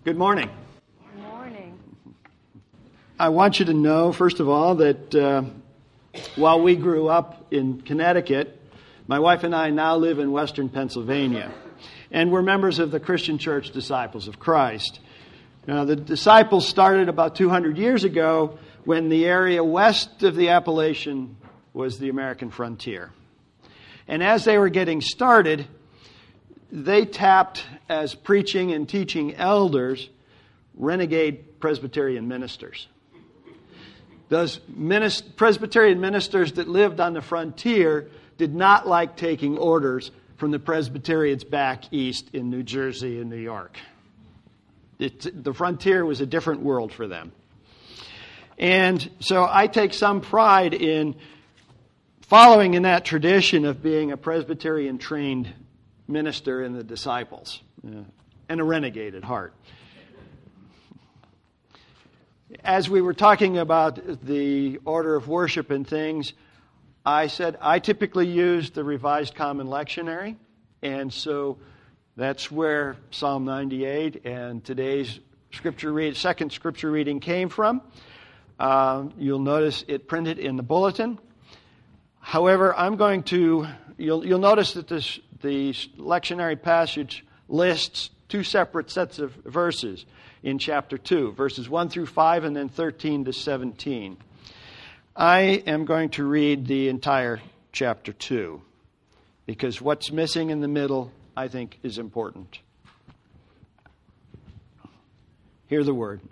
Good morning. Good morning. I want you to know, first of all, that while we grew up in Connecticut, my wife and I now live in western Pennsylvania. And we're members of the Christian Church Disciples of Christ. Now, the disciples started about 200 years ago when the area west of the Appalachian was the American frontier. And as they were getting started, they tapped as preaching and teaching elders renegade Presbyterian ministers. Those Presbyterian ministers that lived on the frontier did not like taking orders from the Presbyterians back east in New Jersey and New York. The frontier was a different world for them. And so I take some pride in following in that tradition of being a Presbyterian-trained minister in the disciples, and a renegade at heart. As we were talking about the order of worship and things, I said I typically use the Revised Common Lectionary, and so that's where Psalm 98 and today's second scripture reading came from. You'll notice it printed in the bulletin. However, you'll notice that the lectionary passage lists two separate sets of verses in chapter 2, verses 1 through 5 and then 13 to 17. I am going to read the entire chapter 2 because what's missing in the middle, I think, is important. Hear the word.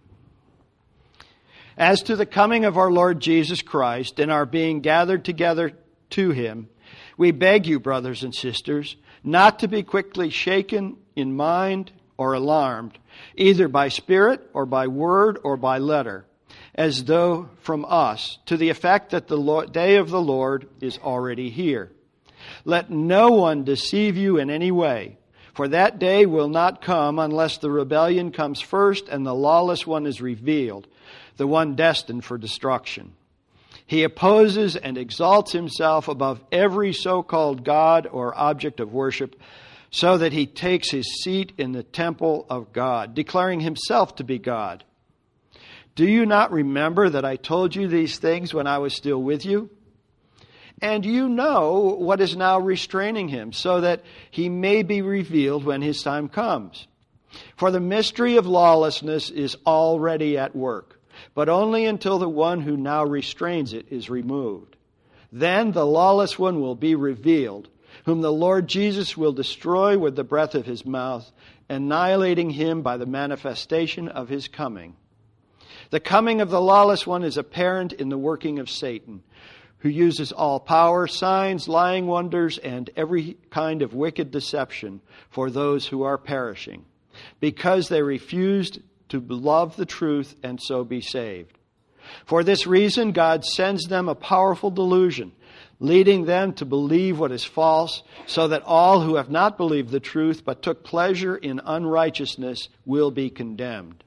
As to the coming of our Lord Jesus Christ and our being gathered together to Him, we beg you, brothers and sisters, not to be quickly shaken in mind or alarmed, either by spirit or by word or by letter, as though from us, to the effect that the day of the Lord is already here. Let no one deceive you in any way, for that day will not come unless the rebellion comes first and the lawless one is revealed, the one destined for destruction. He opposes and exalts himself above every so-called God or object of worship, so that he takes his seat in the temple of God, declaring himself to be God. Do you not remember that I told you these things when I was still with you? And you know what is now restraining him, so that he may be revealed when his time comes. For the mystery of lawlessness is already at work, but only until the one who now restrains it is removed. Then the lawless one will be revealed, whom the Lord Jesus will destroy with the breath of his mouth, annihilating him by the manifestation of his coming. The coming of the lawless one is apparent in the working of Satan, who uses all power, signs, lying wonders, and every kind of wicked deception for those who are perishing, because they refused to love the truth and so be saved. For this reason, God sends them a powerful delusion, leading them to believe what is false, so that all who have not believed the truth but took pleasure in unrighteousness will be condemned.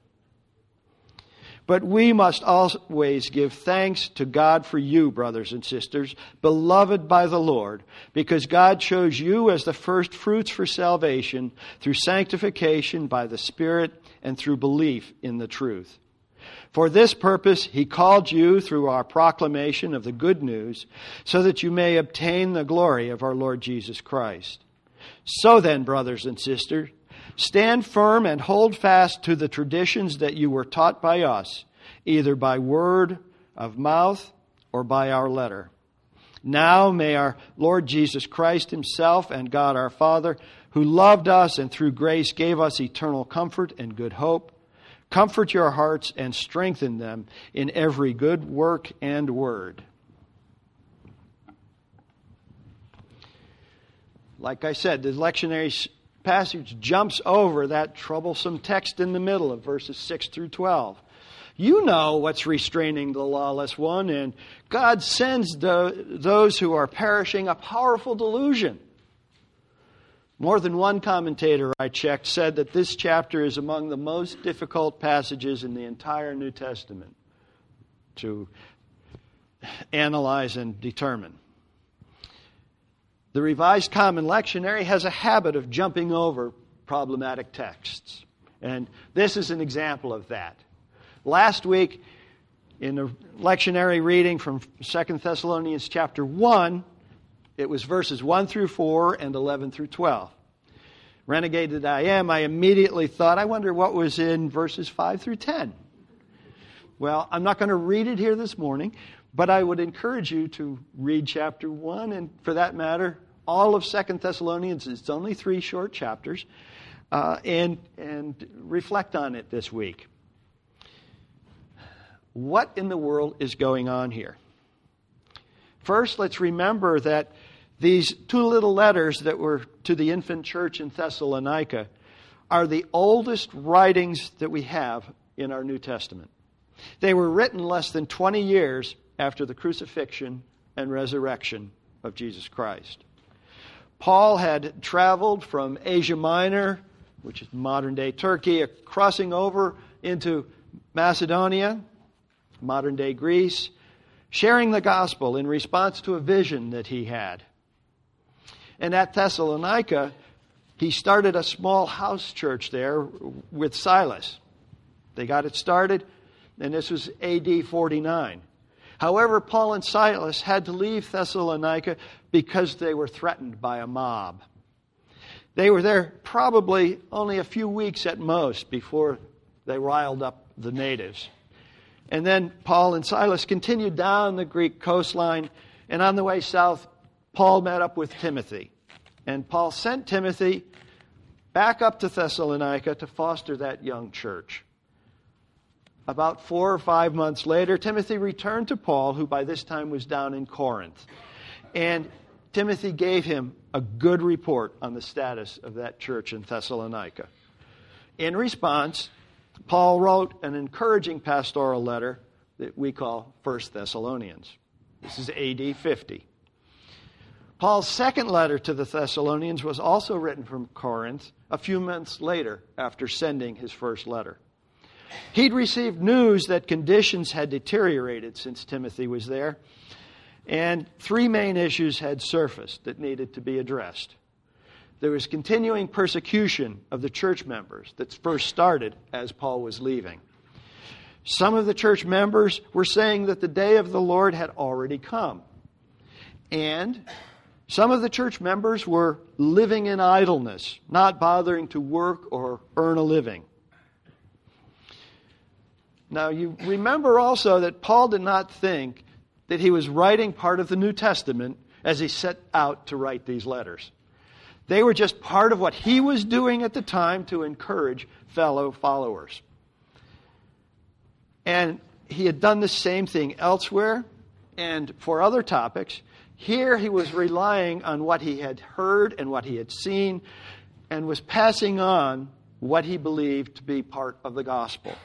But we must always give thanks to God for you, brothers and sisters, beloved by the Lord, because God chose you as the first fruits for salvation through sanctification by the Spirit and through belief in the truth. For this purpose He called you through our proclamation of the good news, so that you may obtain the glory of our Lord Jesus Christ. So then, brothers and sisters, stand firm and hold fast to the traditions that you were taught by us, either by word of mouth or by our letter. Now may our Lord Jesus Christ Himself and God our Father, who loved us and through grace gave us eternal comfort and good hope, comfort your hearts and strengthen them in every good work and word. Like I said, the lectionary passage jumps over that troublesome text in the middle of verses 6 through 12. You know what's restraining the lawless one, and God sends those who are perishing a powerful delusion. More than one commentator I checked said that this chapter is among the most difficult passages in the entire New Testament to analyze and determine. The Revised Common Lectionary has a habit of jumping over problematic texts. And this is an example of that. Last week, in the lectionary reading from 2 Thessalonians chapter 1, it was verses 1 through 4 and 11 through 12. Renegade that I am, I immediately thought, I wonder what was in verses 5 through 10. Well, I'm not going to read it here this morning, but I would encourage you to read chapter 1, and for that matter, all of 2 Thessalonians. It's only 3 short chapters, and reflect on it this week. What in the world is going on here? First, let's remember that these 2 little letters that were to the infant church in Thessalonica are the oldest writings that we have in our New Testament. They were written less than 20 years after the crucifixion and resurrection of Jesus Christ. Paul had traveled from Asia Minor, which is modern-day Turkey, crossing over into Macedonia, modern-day Greece, sharing the gospel in response to a vision that he had. And at Thessalonica, he started a small house church there with Silas. They got it started, and this was AD 49. However, Paul and Silas had to leave Thessalonica because they were threatened by a mob. They were there probably only a few weeks at most before they riled up the natives. And then Paul and Silas continued down the Greek coastline, and on the way south, Paul met up with Timothy. And Paul sent Timothy back up to Thessalonica to foster that young church. About 4 or 5 months later, Timothy returned to Paul, who by this time was down in Corinth. And Timothy gave him a good report on the status of that church in Thessalonica. In response, Paul wrote an encouraging pastoral letter that we call 1 Thessalonians. This is AD 50. Paul's second letter to the Thessalonians was also written from Corinth a few months later after sending his first letter. He'd received news that conditions had deteriorated since Timothy was there, and 3 main issues had surfaced that needed to be addressed. There was continuing persecution of the church members that first started as Paul was leaving. Some of the church members were saying that the day of the Lord had already come. And some of the church members were living in idleness, not bothering to work or earn a living. Now, you remember also that Paul did not think that he was writing part of the New Testament as he set out to write these letters. They were just part of what he was doing at the time to encourage fellow followers. And he had done the same thing elsewhere and for other topics. Here he was relying on what he had heard and what he had seen and was passing on what he believed to be part of the gospel.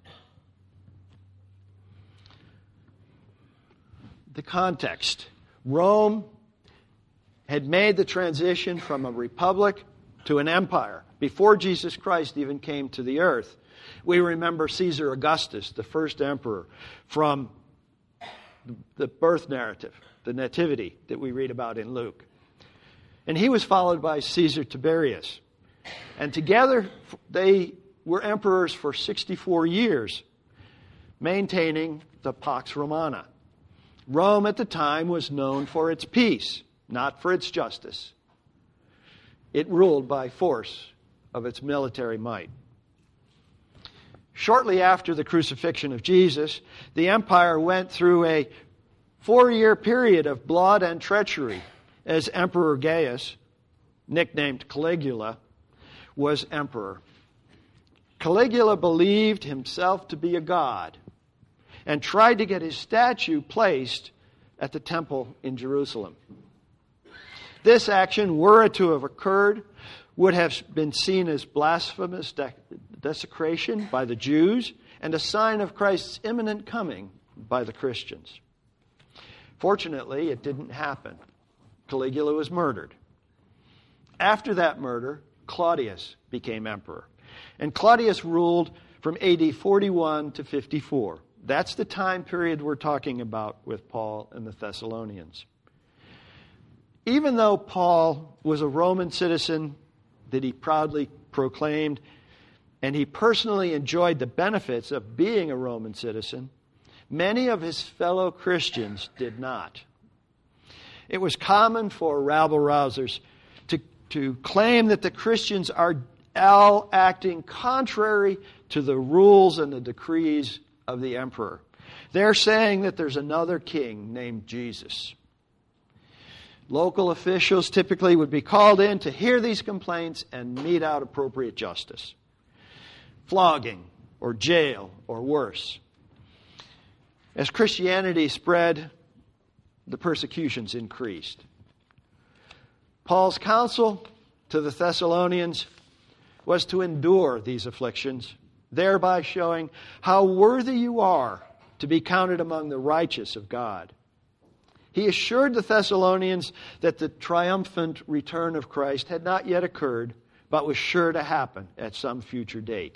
The context. Rome had made the transition from a republic to an empire before Jesus Christ even came to the earth. We remember Caesar Augustus, the first emperor, from the birth narrative, the nativity that we read about in Luke. And he was followed by Caesar Tiberius. And together they were emperors for 64 years, maintaining the Pax Romana. Rome at the time was known for its peace, not for its justice. It ruled by force of its military might. Shortly after the crucifixion of Jesus, the empire went through a 4-year period of blood and treachery as Emperor Gaius, nicknamed Caligula, was emperor. Caligula believed himself to be a god and tried to get his statue placed at the temple in Jerusalem. This action, were it to have occurred, would have been seen as blasphemous desecration by the Jews and a sign of Christ's imminent coming by the Christians. Fortunately, it didn't happen. Caligula was murdered. After that murder, Claudius became emperor. And Claudius ruled from AD 41 to 54. That's the time period we're talking about with Paul and the Thessalonians. Even though Paul was a Roman citizen that he proudly proclaimed, and he personally enjoyed the benefits of being a Roman citizen, many of his fellow Christians did not. It was common for rabble-rousers to claim that the Christians are all acting contrary to the rules and the decrees of the emperor. They're saying that there's another king named Jesus. Local officials typically would be called in to hear these complaints and mete out appropriate justice. Flogging or jail or worse. As Christianity spread, the persecutions increased. Paul's counsel to the Thessalonians was to endure these afflictions, thereby showing how worthy you are to be counted among the righteous of God. He assured the Thessalonians that the triumphant return of Christ had not yet occurred, but was sure to happen at some future date.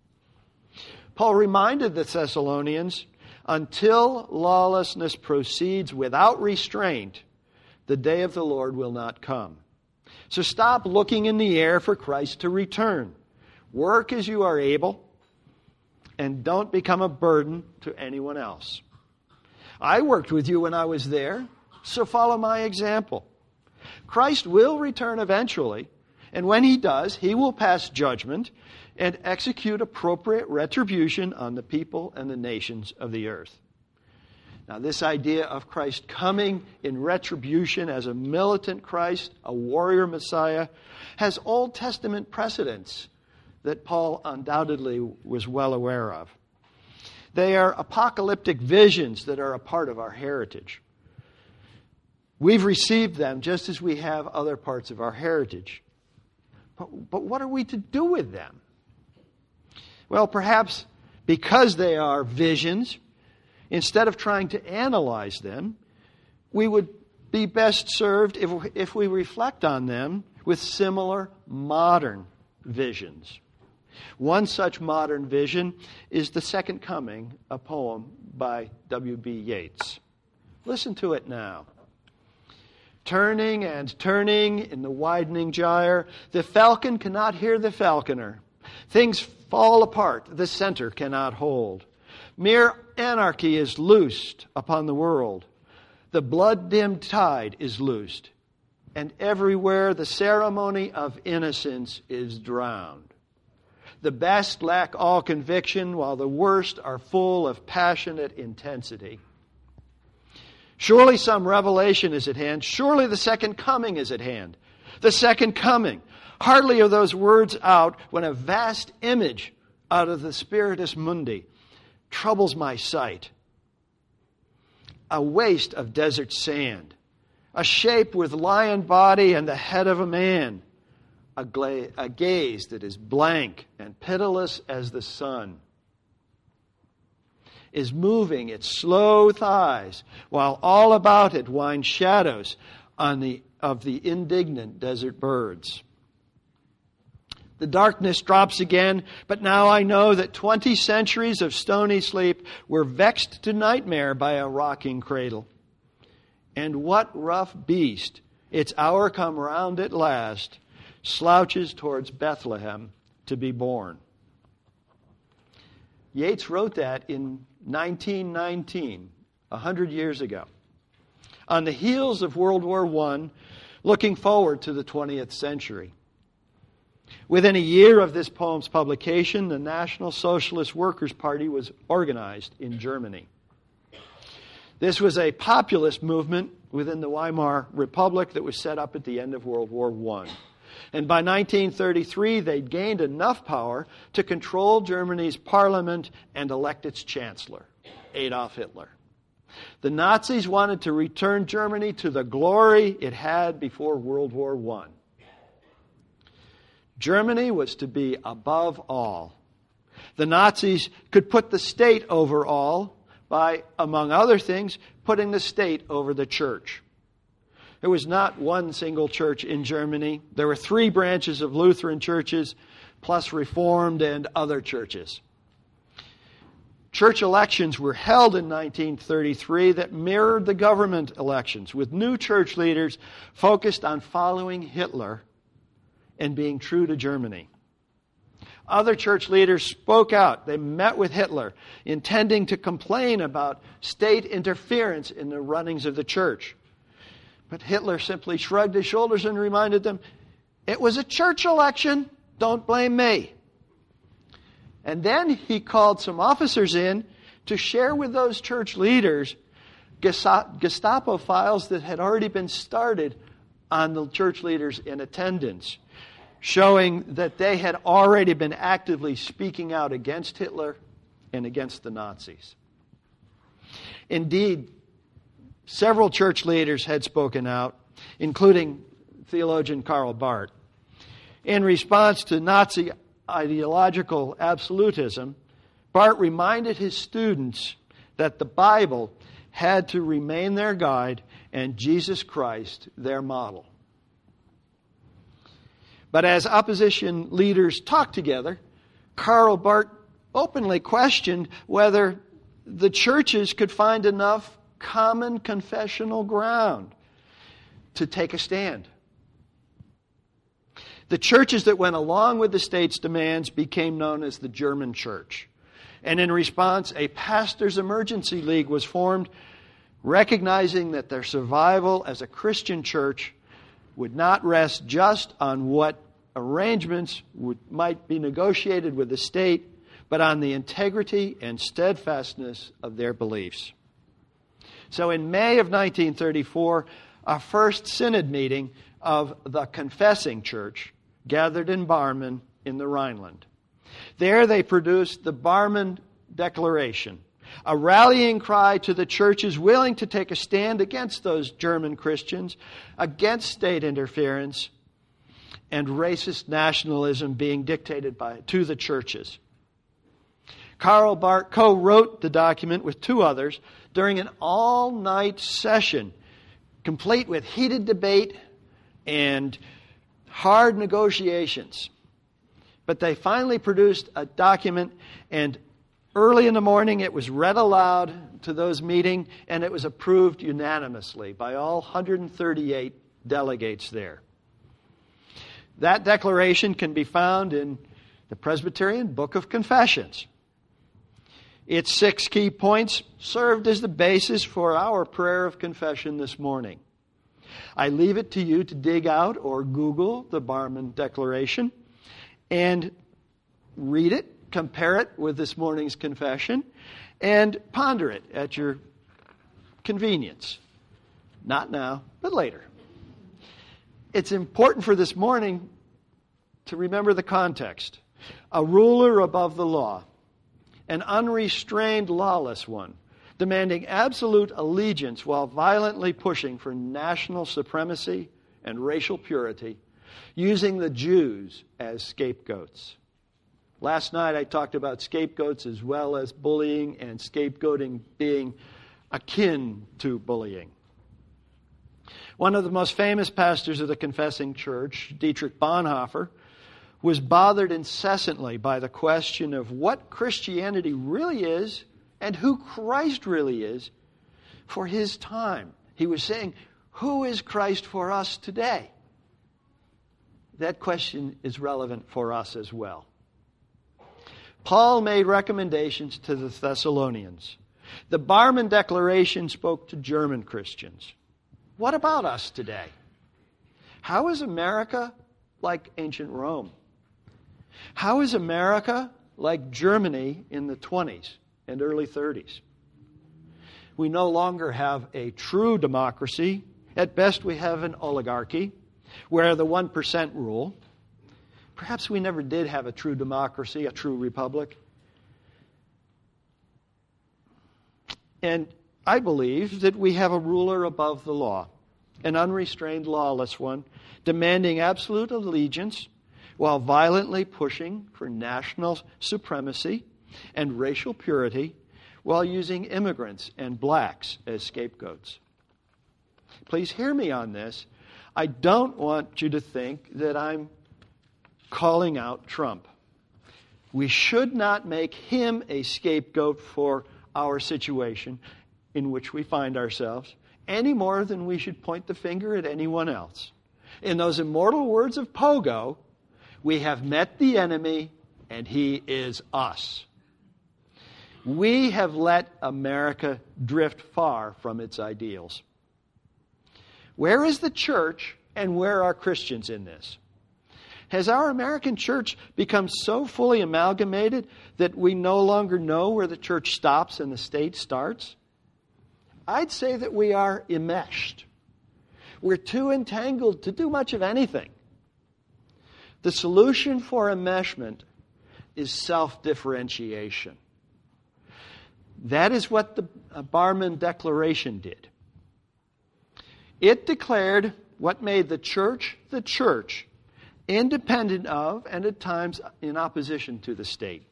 Paul reminded the Thessalonians, until lawlessness proceeds without restraint, the day of the Lord will not come. So stop looking in the air for Christ to return. Work as you are able, and don't become a burden to anyone else. I worked with you when I was there, so follow my example. Christ will return eventually, and when he does, he will pass judgment and execute appropriate retribution on the people and the nations of the earth. Now, this idea of Christ coming in retribution as a militant Christ, a warrior Messiah, has Old Testament precedents that Paul undoubtedly was well aware of. They are apocalyptic visions that are a part of our heritage. We've received them just as we have other parts of our heritage. But what are we to do with them? Well, perhaps because they are visions, instead of trying to analyze them, we would be best served if we reflect on them with similar modern visions. One such modern vision is The Second Coming, a poem by W.B. Yeats. Listen to it now. Turning and turning in the widening gyre, the falcon cannot hear the falconer. Things fall apart, the center cannot hold. Mere anarchy is loosed upon the world. The blood-dimmed tide is loosed, and everywhere the ceremony of innocence is drowned. The best lack all conviction, while the worst are full of passionate intensity. Surely some revelation is at hand. Surely the second coming is at hand. The second coming. Hardly are those words out when a vast image out of the Spiritus Mundi troubles my sight. A waste of desert sand. A shape with lion body and the head of a man. A gaze that is blank and pitiless as the sun, is moving its slow thighs, while all about it wind shadows of the indignant desert birds. The darkness drops again, but now I know that 20 centuries of stony sleep were vexed to nightmare by a rocking cradle. And what rough beast, its hour come round at last, slouches towards Bethlehem to be born. Yeats wrote that in 1919, 100 years ago, on the heels of World War I, looking forward to the 20th century. Within a year of this poem's publication, the National Socialist Workers' Party was organized in Germany. This was a populist movement within the Weimar Republic that was set up at the end of World War I. And by 1933, they'd gained enough power to control Germany's parliament and elect its chancellor, Adolf Hitler. The Nazis wanted to return Germany to the glory it had before World War I. Germany was to be above all. The Nazis could put the state over all by, among other things, putting the state over the church. There was not one single church in Germany. There were 3 branches of Lutheran churches, plus Reformed and other churches. Church elections were held in 1933 that mirrored the government elections, with new church leaders focused on following Hitler and being true to Germany. Other church leaders spoke out. They met with Hitler, intending to complain about state interference in the runnings of the church. But Hitler simply shrugged his shoulders and reminded them, it was a church election. Don't blame me. And then he called some officers in to share with those church leaders Gestapo files that had already been started on the church leaders in attendance, showing that they had already been actively speaking out against Hitler and against the Nazis. Indeed, several church leaders had spoken out, including theologian Karl Barth. In response to Nazi ideological absolutism, Barth reminded his students that the Bible had to remain their guide and Jesus Christ their model. But as opposition leaders talked together, Karl Barth openly questioned whether the churches could find enough common confessional ground to take a stand. The churches that went along with the state's demands became known as the German Church. And in response, a pastors' emergency league was formed, recognizing that their survival as a Christian church would not rest just on what arrangements might be negotiated with the state, but on the integrity and steadfastness of their beliefs. So in May of 1934, a first synod meeting of the Confessing Church gathered in Barmen in the Rhineland. There they produced the Barmen Declaration, a rallying cry to the churches willing to take a stand against those German Christians, against state interference, and racist nationalism being dictated to the churches. Karl Barth co-wrote the document with two others during an all-night session, complete with heated debate and hard negotiations. But they finally produced a document, and early in the morning it was read aloud to those meeting, and it was approved unanimously by all 138 delegates there. That declaration can be found in the Presbyterian Book of Confessions. Its 6 key points served as the basis for our prayer of confession this morning. I leave it to you to dig out or Google the Barmen Declaration and read it, compare it with this morning's confession, and ponder it at your convenience. Not now, but later. It's important for this morning to remember the context. A ruler above the law, an unrestrained lawless one, demanding absolute allegiance while violently pushing for national supremacy and racial purity, using the Jews as scapegoats. Last night I talked about scapegoats as well as bullying and scapegoating being akin to bullying. One of the most famous pastors of the Confessing Church, Dietrich Bonhoeffer, was bothered incessantly by the question of what Christianity really is and who Christ really is for his time. He was saying, who is Christ for us today? That question is relevant for us as well. Paul made recommendations to the Thessalonians. The Barmen Declaration spoke to German Christians. What about us today? How is America like ancient Rome? How is America like Germany in the 20s and early 30s? We no longer have a true democracy. At best, we have an oligarchy where the 1% rule. Perhaps we never did have a true democracy, a true republic. And I believe that we have a ruler above the law, an unrestrained, lawless one, demanding absolute allegiance while violently pushing for national supremacy and racial purity while using immigrants and blacks as scapegoats. Please hear me on this. I don't want you to think that I'm calling out Trump. We should not make him a scapegoat for our situation in which we find ourselves, any more than we should point the finger at anyone else. In those immortal words of Pogo, we have met the enemy and He is us. We have let America drift far from its ideals. Where is the church and where are Christians in this? Has our American church become so fully amalgamated that we no longer know where the church stops and the state starts? I'd say that we are enmeshed. We're too entangled to do much of anything. The solution for enmeshment is self-differentiation. That is what the Barmen Declaration did. It declared what made the church, independent of and at times in opposition to the state.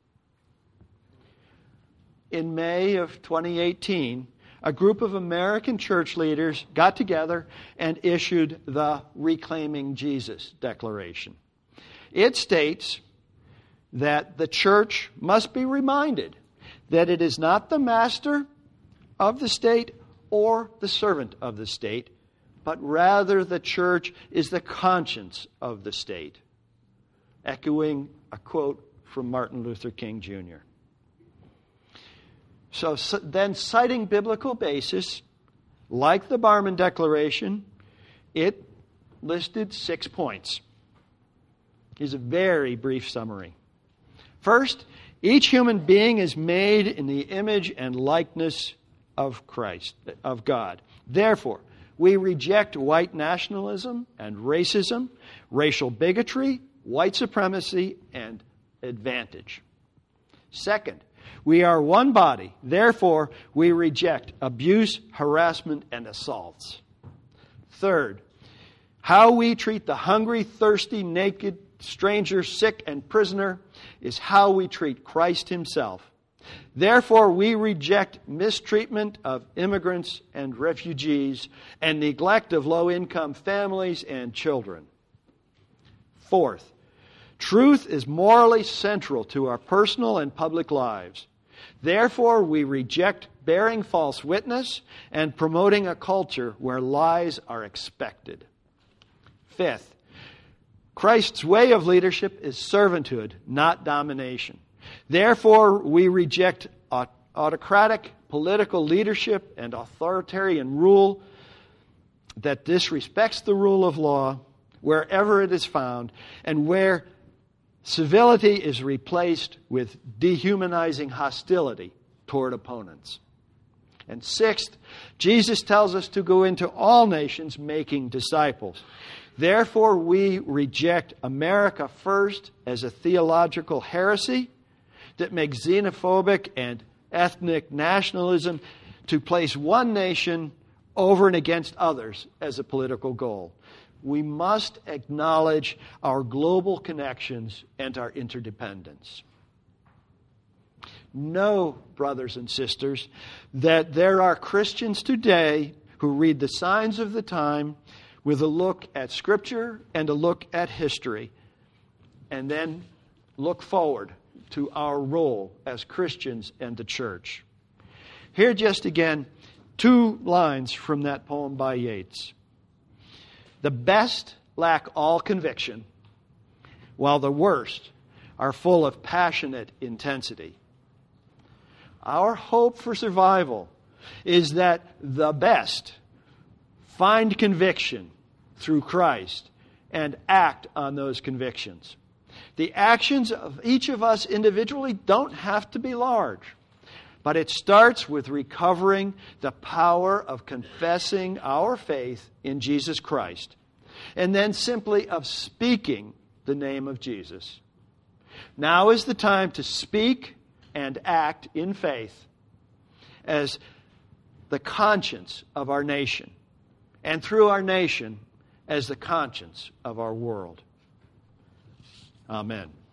In May of 2018, a group of American church leaders got together and issued the Reclaiming Jesus Declaration. It states that the church must be reminded that it is not the master of the state or the servant of the state, but rather the church is the conscience of the state. Echoing a quote from Martin Luther King Jr. So then, citing biblical basis, like the Barmen Declaration, it listed 6 points. Here's a very brief summary. First, each human being is made in the image and likeness of Christ, of God. Therefore, we reject white nationalism and racism, racial bigotry, white supremacy, and advantage. Second, we are one body. Therefore, we reject abuse, harassment, and assaults. Third, how we treat the hungry, thirsty, naked, stranger, sick, and prisoner is how we treat Christ Himself. Therefore, we reject mistreatment of immigrants and refugees and neglect of low-income families and children. Fourth, truth is morally central to our personal and public lives. Therefore, we reject bearing false witness and promoting a culture where lies are expected. Fifth, Christ's way of leadership is servanthood, not domination. Therefore, we reject autocratic political leadership and authoritarian rule that disrespects the rule of law wherever it is found and where civility is replaced with dehumanizing hostility toward opponents. And sixth, Jesus tells us to go into all nations making disciples. Therefore, we reject America first as a theological heresy that makes xenophobic and ethnic nationalism to place one nation over and against others as a political goal. We must acknowledge our global connections and our interdependence. Know, brothers and sisters, that there are Christians today who read the signs of the time with a look at Scripture and a look at history, and then look forward to our role as Christians and the church. Here just again, 2 lines from that poem by Yeats. The best lack all conviction, while the worst are full of passionate intensity. Our hope for survival is that the best find conviction through Christ and act on those convictions. The actions of each of us individually don't have to be large, but it starts with recovering the power of confessing our faith in Jesus Christ, and then simply of speaking the name of Jesus. Now is the time to speak and act in faith as the conscience of our nation, and through our nation as the conscience of our world. Amen.